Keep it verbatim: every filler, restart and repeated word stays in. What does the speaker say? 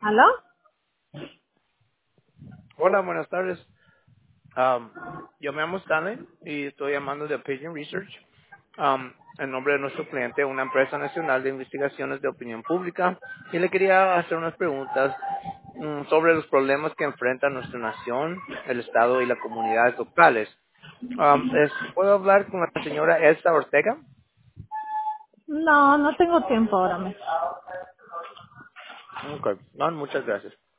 ¿Aló? Hola, buenas tardes. Um, yo me llamo Stanley y estoy llamando de Pigeon Research um, en nombre de nuestro cliente, una empresa nacional de investigaciones de opinión pública, y le quería hacer unas preguntas mm, sobre los problemas que enfrenta nuestra nación, el Estado y las comunidades locales. Um, es- ¿Puedo hablar con la señora Elsa Ortega? No, no tengo tiempo ahora mismo. Ok, no, muchas gracias.